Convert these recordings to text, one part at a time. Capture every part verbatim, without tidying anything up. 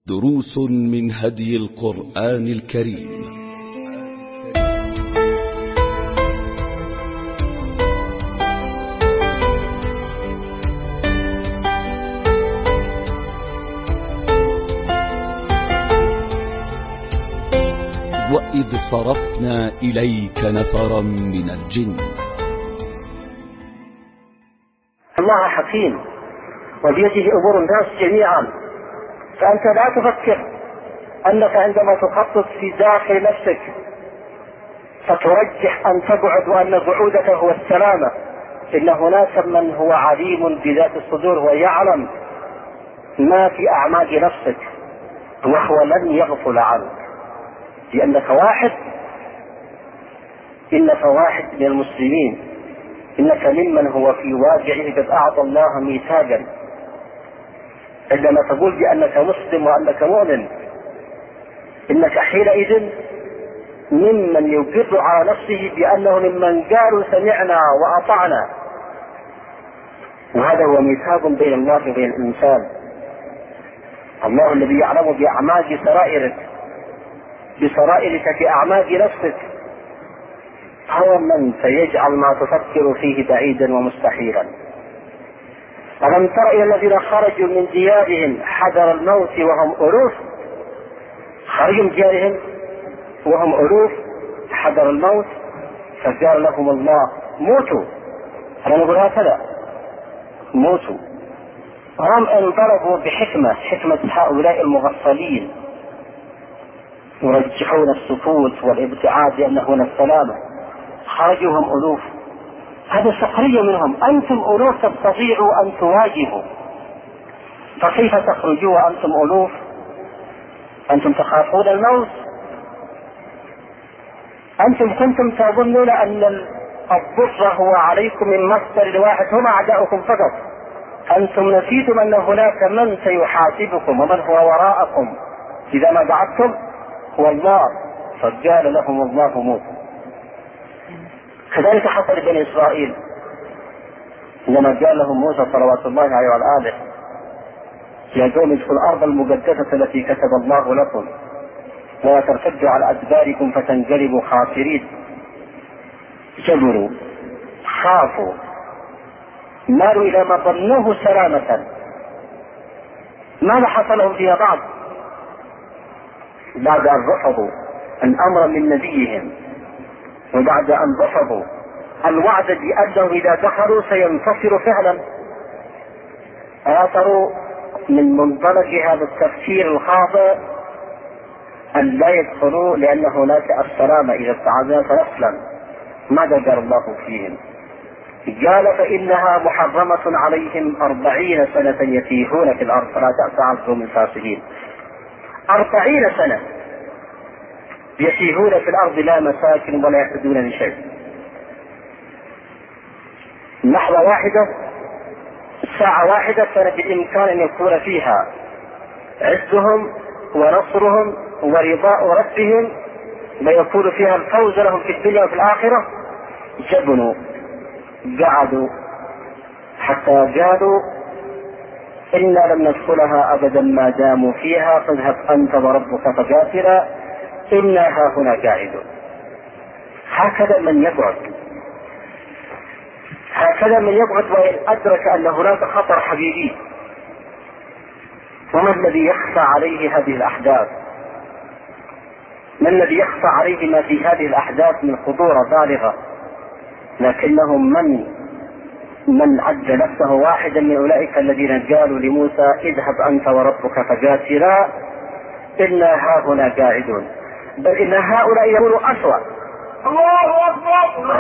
دروس من هدي القرآن الكريم. وإذ صرفنا إليك نفرا من الجن. الله حكيم وبيده أمور الناس جميعا، فأنت لا تفكر أنك عندما تخطط في داخل نفسك فترجح أن تبعد وأن بعودك هو السلامة. إن هناك من هو عليم بذات الصدور ويعلم ما في أعماق نفسك، وهو لن يغفل عنك، لأنك واحد إنك واحد من المسلمين، إنك ممن هو في واجعه قد أعطى الله ميثاقا. عندما تقول بأنك مسلم وأنك مؤمن، إنك حينئذ ممن يقر على نفسه بأنه ممن قالوا سمعنا وأطعنا، وهذا هو ميثاق بين الله وبين الإنسان. الله الذي يعلم بأعماق سرائرك بسرائرك في أعماق نفسك هو من سيجعل ما تفكر فيه بعيدا ومستحيلا. ألم تر إلى الذين خرجوا من ديارهم حذر الموت وهم ألوف، خرجوا من ديارهم وهم ألوف حذر الموت، فقال لهم الله موتوا. أنا نقول هكذا موتوا. هم انضربوا بحكمة، حكمة هؤلاء المغفلين يرجحون السكوت والابتعاد لأن هنا السلامة. خرجوا هم ألوف، هذا سخرية منهم. أنتم ألوف تستطيعوا أن تواجهوا، فكيف تخرجوا وأنتم ألوف؟ أنتم تخافون الموت، أنتم كنتم تظنون أن الضر هو عليكم من مصدر واحد هم أعداؤكم فقط. أنتم نسيتم أن هناك من سيحاسبكم ومن هو وراءكم إذا ما بعدتم هو الله، فقال لهم الله موتوا. كذلك حصل بني إسرائيل لما قال لهم موسى صلوات الله عليه وعلى آله يا قوم ادخلوا الأرض المقدسة التي كتب الله لكم ولا ترتدوا على أدباركم فتنقلبوا خاسرين. جبروا، خافوا، مالوا إلى ما ظنوه سلامة. ماذا حصل لهم فيها بعض؟ بعد أن رفضوا الأمر من نبيهم، وبعد أن رفضوا الوعد بأنه إذا دخلوا سينتصروا فعلا، آثروا من منطلق هذا التفكير الخاطئ أن لا يدخلوا لأن هناك السلامة إذا استعاذنا فنسلم. ماذا قال الله فيهم؟ قال فإنها محرمة عليهم أربعين سنة يتيهون في الأرض فلا تأس على القوم الفاسقين. أربعين سنة يتيهون في الأرض لا مساكن ولا يحتدون لشيء. لحظة واحدة، ساعة واحدة كان بالإمكان أن يكون فيها عزهم ونصرهم ورضاء ربهم، ويكون فيها الفوز لهم في الدنيا وفي الآخرة. جبنوا، قعدوا حتى قالوا إنا لم ندخلها أبدا ما داموا فيها فاذهب أنت وربك فقاتلا إنا هاهنا قاعدون. هكذا من يبعد، هكذا من يبعد وإن أدرك أن هناك خطر حقيقي. وما الذي يخفى عليه هذه الأحداث؟ ما الذي يخفى عليه ما في هذه الأحداث من خطورة بالغة؟ لكنهم من من عد نفسه واحدا من أولئك الذين قالوا لموسى اذهب أنت وربك فقاتلا إنا هاهنا قاعدون، بل إن هؤلاء يقولوا أسوأ. الله أكبر.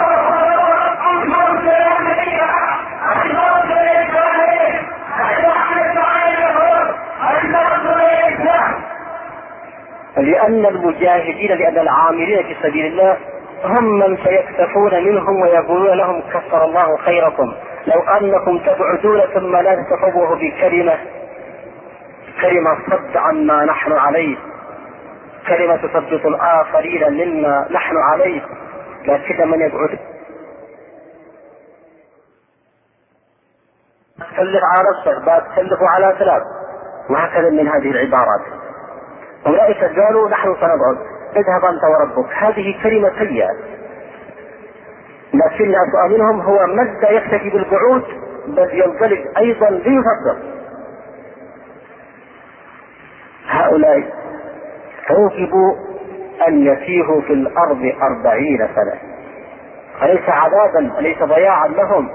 لأن المجاهدين لأن العاملين في سبيل الله هم من سيكتفون منهم ويقولون لهم كفر الله خيركم لو أنكم تبعدون ثم لا تتفوه بكلمة كلمة صد عما نحن عليه، كلمة تثبت الآخرين مما نحن عليه. لكن من يبعد تكلف على نفسك، بعد تكلفوا على ثلاث، وهكذا من هذه العبارات. أولئك قالوا نحن سنقعد، اذهب أنت وربك. هذه كلمة سيئة، لكن أسوأ منهم هو من لا يكتفي بالقعود بل ينطلق أيضا ليفضل. هؤلاء عوقبوا أن يتيهوا في الأرض أربعين سنة، أليس عذابا أليس ضياعا لهم؟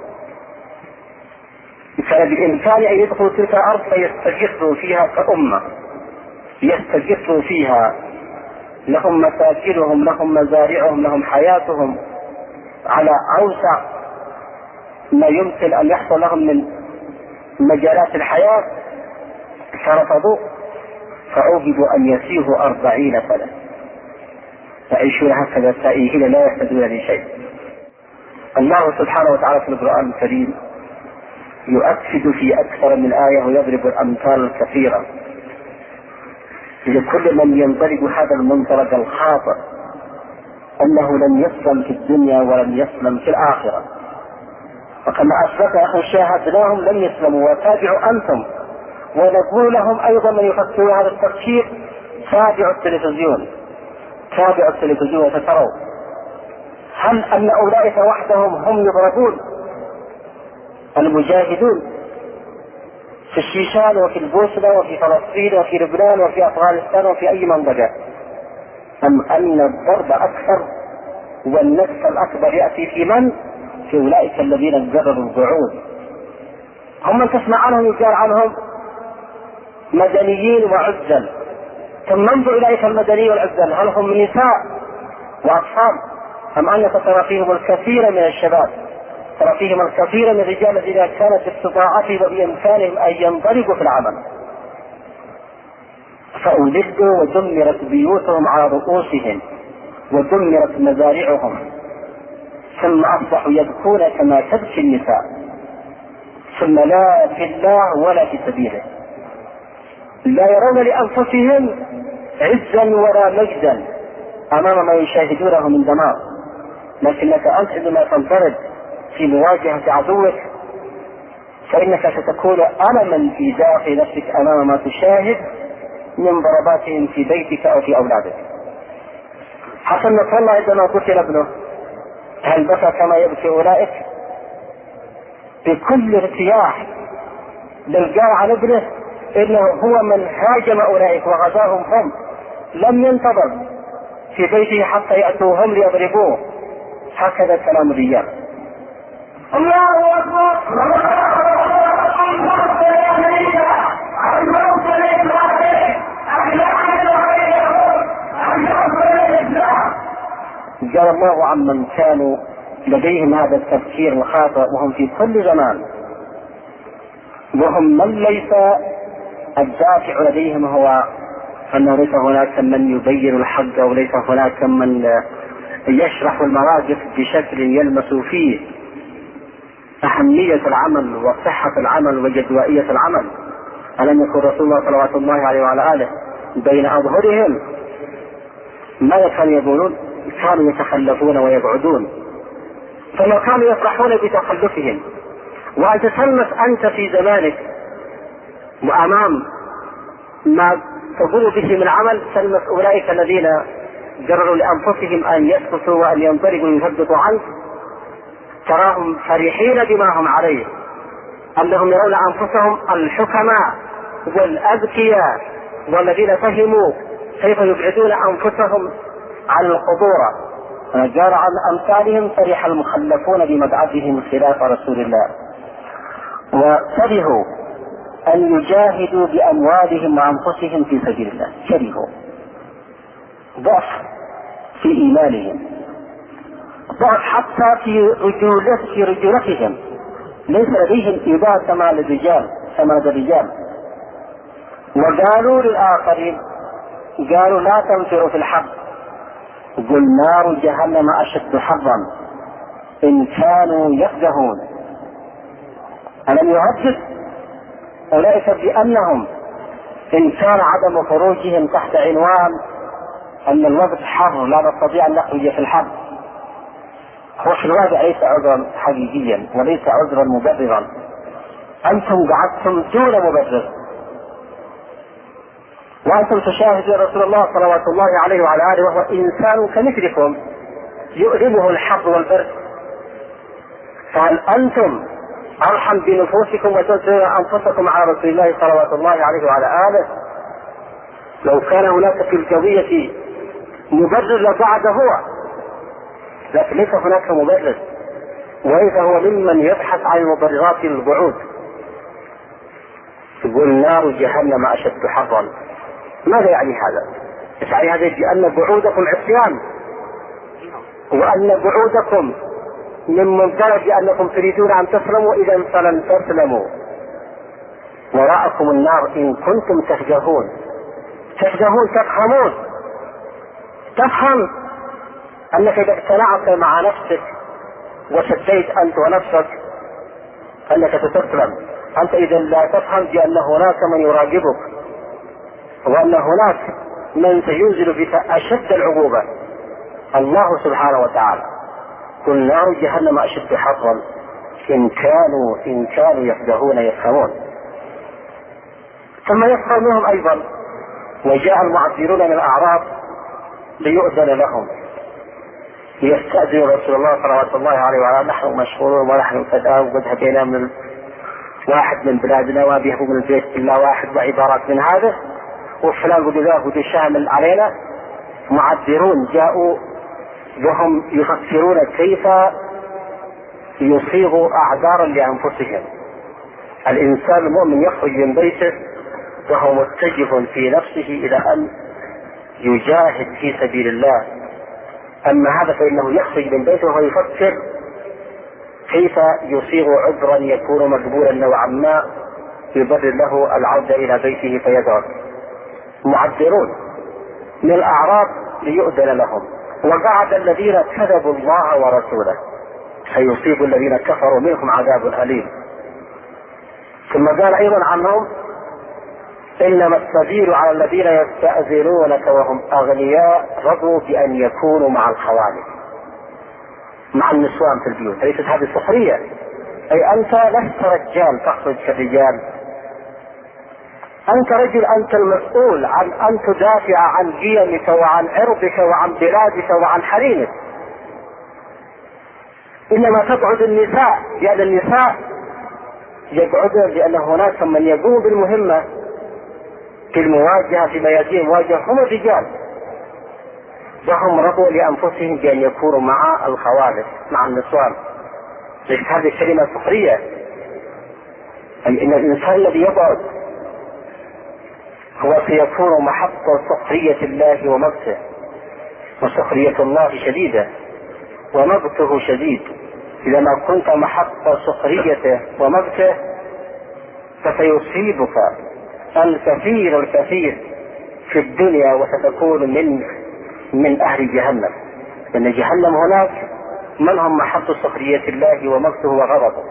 كان بالإمكان أن يدخلوا تلك الأرض فيستجروا فيها كأمة، يستجروا فيها، لهم مساكنهم، لهم مزارعهم، لهم حياتهم على أوسع ما يمكن أن يحصل لهم من مجالات الحياة، فرفضوا فعوقبوا أن يسيروا أربعين سنة يعيشون هكذا تائهين لا يهتدون لشيء. الله سبحانه وتعالى في القرآن الكريم يؤكد في أكثر من آية ويضرب الأمثال الكثيرة لكل من ينطلق هذا المنطلق الخاطئ أنه لن يسلم في الدنيا ولن يسلم في الآخرة. وكما أثبت أن شاهدناهم لن يسلموا، وتابعوا أنتم. ونقول لهم أيضا من يفكروا هذا التفكير تابعوا التلفزيون، تابعوا التلفزيون وتتروا هل أن أولئك وحدهم هم يضربون؟ المجاهدون في الشيشان وفي البوسنة وفي فلسطين وفي لبنان وفي أفغانستان وفي أي منطقة، أم أن الضرب أكثر والنكس الأكبر يأتي في من؟ في أولئك الذين جربوا القعود. هم من تسمع عنهم يقال عنهم مدنيين وعزل، ثم انظر إليك المدنيين والعزل هل هم من نساء وأطفال أم أنك ترى فيهم الكثير من الشباب، ترى فيهم الكثير من الرجال الذين كانت باستطاعتهم وبإمكانهم أن ينضربوا في العمل، فأولدوا ودمرت بيوتهم على رؤوسهم ودمرت مزارعهم، ثم أصبحوا يبكون كما تبكي النساء، ثم لا في الله ولا في سبيله، لا يرون لأنفسهم عزا ولا مجدا أمام ما يشاهدونه من دمار. لكنك أنت عندما تنفرد في مواجهة عدوك فإنك ستكون ألما في داخل نفسك أمام ما تشاهد من ضرباتهم في بيتك أو في أولادك. حسن نصر الله عندما قتل ابنه هل بكى كما يبكي أولئك؟ بكل ارتياح، بل قال عن ابنه إنه هو من هاجم أولئك وغزاهم هم، لم ينتظر في بيته حتى يأتوا هم ليضربوه. هكذا كلام الرجال. الله أكبر. قال الله عمن كانوا لديهم هذا التفكير الخاطئ وهم في كل زمان، وهم من ليس الدافع لديهم هو أنه ليس هناك من يبين الحق وليس هناك من يشرح المواقف بشكل يلمس فيه أهمية العمل وصحة العمل وجدوائية العمل. ألم يكن رسول الله صلوات الله عليه وعلى آله بين أظهرهم ماذا كانوا يقولون؟ كانوا يتخلفون ويبعدون، فلو كانوا يفرحون بتخلفهم وأن تتلمس أنت في زمانك وأمام ما تقول به من عمل تلمس أولئك الذين جرروا لأنفسهم أن يسقطوا وأن ينطلقوا ويثبتوا عنك، تراهم فرحين بما هم عليه، أنهم يرون أنفسهم الحكماء والأذكياء والذين فهموا كيف يبعدون أنفسهم عن الخضوع. جار عن أمثالهم فرح المخلفون بمبعثهم خلاف رسول الله، وكرهوا أن يجاهدوا بأموالهم وأنفسهم في سبيل الله، كرهوا ضعف في إيمانهم، ضعف حتى في رجولة في رجولتهم، ليس لديهم إباء كما للرجال كما للرجال. وقالوا للآخرين قالوا لا تنفروا في الحرب، قل نار جهنم أشد حرا إن كانوا يفقهون. ألم يهدد أولئك بأنهم إن كان عدم خروجهم تحت عنوان أن الوقت حر لا نستطيع أن نخرج في الحرب، هو في الواقع ليس عذرا حقيقيا وليس عذرا مبررا، أنتم قعدتم دون مبرر وأنتم تشاهدون رسول الله صلوات الله عليه وعلى آله وهو إنسان كمثلكم يؤلمه الحر والبرد، فهل أنتم أرحم بنفوسكم وتؤثرون أنفسكم على رسول الله صلوات الله عليه وعلى آله؟ لو كان هناك في القضية مبرر لبعد هو، لكن ليس هناك مبرر، وإذا هو ممن يبحث عن مبررات البعود. تقول نار جهنم أشد حرا، ماذا يعني هذا؟ يعني هذا بأن بعودكم عصيان، وأن بعودكم من منطلق أنكم تريدون أن تسلموا، إذا فلن تسلموا. وراءكم النار إن كنتم تفقهون. تفقهون تفهمون، تفهم أنك إذا اقتنعت مع نفسك وشديت أنت ونفسك أنك ستسلم. أنت إذا لا تفهم بأن هناك من يراقبك، وأن هناك من سينزل بك أشد العقوبة، الله سبحانه وتعالى. قل نار جهنم أشد حرا إن كانوا إن كانوا يفقهون يفهمون. ثم يفهم منهم أيضا. وجاء المعذرون من الأعراب ليؤذن لهم، يستأذن رسول الله صلى الله عليه وسلم: نحن مشغولون ونحن كذا، وقد هدينا من واحد من بلادنا وابيه من البيت إلا واحد، وعبارات من هذا، وفلان قد ذا قد شامل علينا. معذرون جاءوا وهم يفكرون كيف يصيغوا أعذارا لأنفسهم. الإنسان المؤمن يخرج من بيته وهو متجه في نفسه إلى أن يجاهد في سبيل الله، أما هذا فإنه يخرج من بيته وهو يفكر كيف يصيغ عذرا يكون مقبولا نوعا ما يبرر له العودة إلى بيته فيذهب. معذرون من الأعراب ليؤذن لهم. وقعد الذين كذبوا الله ورسوله سيصيب الذين كفروا منهم عذاب أليم. ثم قال أيضا عنهم: إنما السبيل على الذين يستأذنونك وهم أغنياء رضوا بأن يكونوا مع الخوالف، مع النسوان في البيوت. ليست هذه سخرية، أي أنت لست رجال تخرج كالرجال، أنت رجل، أنت المسؤول عن أن تدافع عن قيمك وعن عرضك وعن بلادك وعن حريمك. إنما تقعد النساء لأن النساء يقعدون لأن هناك من يقوم بالمهمة في المواجهة في ميادين المواجهة هم الرجال، وهم رضوا لأنفسهم بأن يكونوا مع الخوالف مع النسوان. ليس هذه الكلمة سخرية، أي إن الإنسان الذي يقعد هو سيكون محط سخرية الله ومقته، وسخرية الله شديدة ومقته شديد. إذا ما كنت محط سخريته ومقته فسيصيبك الكثير الكثير في الدنيا، وستكون من من أهل جهنم. لأن جهنم هناك من هم محط سخرية الله ومقته وغضبه.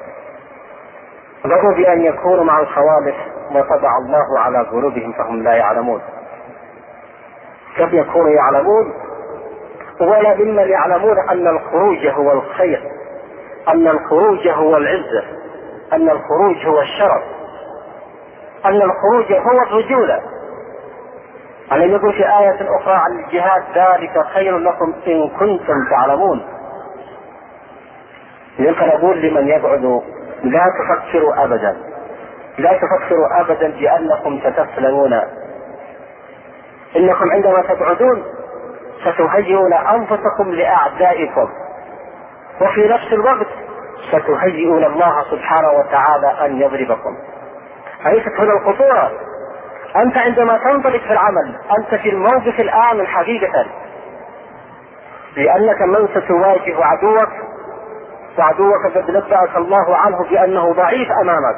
رضوا بأن يكونوا مع الخوالف وطبع الله على قلوبهم فهم لا يعلمون. كيف يكونوا يعلمون؟ ولا ممن يعلمون أن الخروج هو الخير، أن الخروج هو العزة، أن الخروج هو الشرف، أن الخروج هو الرجولة. ألم يقول في آية أخرى عن الجهاد: ذلك خير لكم إن كنتم تعلمون. يمكن أقول لمن يقعد: لا تفكروا أبدا، لا تفكروا أبدا بأنكم ستسلمون. إنكم عندما تقعدون ستهيئون أنفسكم لأعدائكم، وفي نفس الوقت ستهيئون الله سبحانه وتعالى أن يضربكم. أليست هنا الخطورة؟ أنت عندما تنطلق في العمل أنت في الموقف الآمن حقيقة، لأنك من ستواجه عدوك، وعدوك قد نبأك الله عنه بأنه ضعيف أمامك،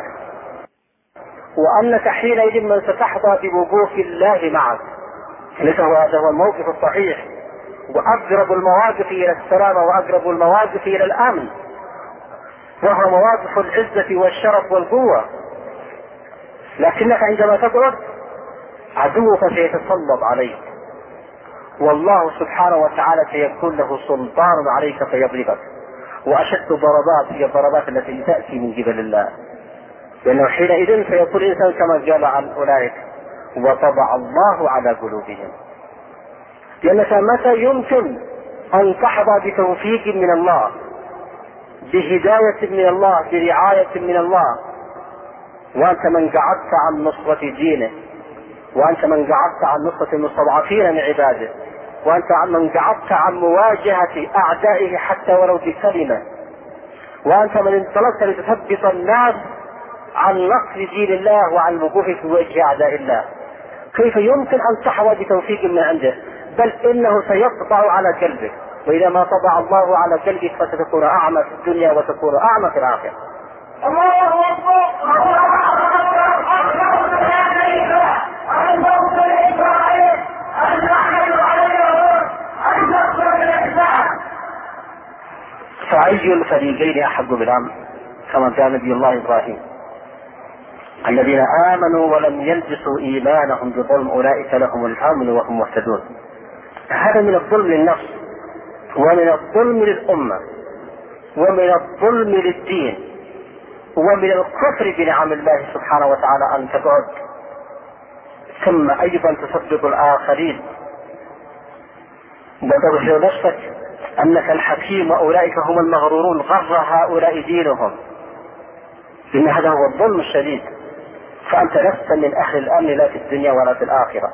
وأنك حينئذ من ستحظى بوقوف الله معك. ليس هذا هو الموقف الصحيح، وأقرب المواقف إلى السلامة وأقرب المواقف إلى الأمن، وهو مواقف العزة والشرف والقوة. لكنك عندما تقعد عدوك سيتسلط عليك، والله سبحانه وتعالى سيكون له سلطان عليك فيضربك. وأشد ضربات هي الضربات التي تأتي من قبل الله، لأنه حينئذ سيكون الإنسان كما قال عن أولئك: وطبع الله على قلوبهم. لأنك متى يمكن أن تحظى بتوفيق من الله، بهداية من الله، برعاية من الله، وأنت من قعدت عن نصرة دينه، وأنت من قعدت عن نصرة المستضعفين من عباده، وأنت من قعدت عن مواجهة أعدائه حتى ولو بكلمة، وأنت من انطلقت لتثبت الناس عن نصر دين الله وعن الوقوف في وجه أعداء الله؟ كيف يمكن أن تحظى بتوفيق من عنده؟ بل إنه سيطبع على قلبك، وإذا ما طبع الله على قلبك فستكون أعمى في الدنيا وتكون أعمى في الآخرة. الله أكبر. فأي الفريقين أحق بالأمن؟ كما قال نبي الله إبراهيم: الذين آمنوا ولم يلبسوا إيمانهم بظلم أولئك لهم الأمن وهم مهتدون. هذا من الظلم للنفس، ومن الظلم للأمة، ومن الظلم للدين، ومن الكفر بنعم الله سبحانه وتعالى أن تبعد. ثم أيضا تصدق الآخرين وتظهر نفسك أنك الحكيم وأولئك هم المغرورون، غر هؤلاء دينهم. إن هذا هو الظلم الشديد. فأنت لست من أهل الأمن لا في الدنيا ولا في الآخرة.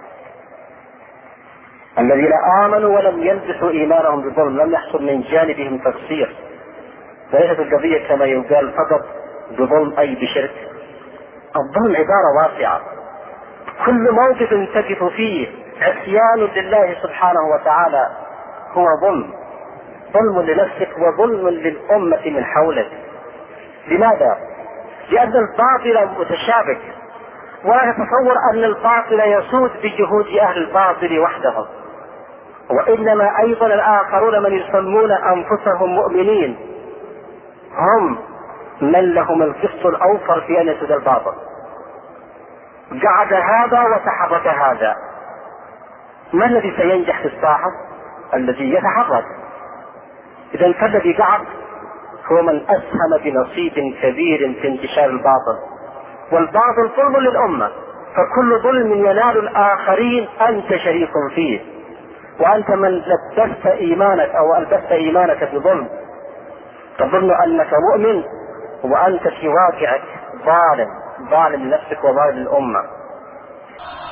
الذين آمنوا ولم يلبسوا إيمانهم بظلم، لم يحصل من جانبهم تقصير، وليست القضية كما يقال فقط بظلم أي بشرك. الظلم عبارة واسعة، كل موقف تقف فيه عصيان لله سبحانه وتعالى هو ظلم، ظلم لنفسك وظلم للأمة من حولك. لماذا؟ لأن الباطل متشابك، ولا تتصور أن الباطل يسود بجهود أهل الباطل وحدهم، وإنما أيضا الآخرون من يسمون أنفسهم مؤمنين هم من لهم القسط الأوفر في أن يسود الباطل. قعد هذا وتحرك هذا، ما الذي سينجح في الساحة؟ الذي يتحرك. إذا فالذي قعد هو من أسهم بنصيب كبير في انتشار الباطل، والباطل ظلم للأمة، فكل ظلم ينال الآخرين أنت شريك فيه، وأنت من لبست إيمانك أو ألبست إيمانك بظلم، تظن أنك مؤمن وأنت في واقعك ظالم، ظالم لنفسك وظالم للأمة.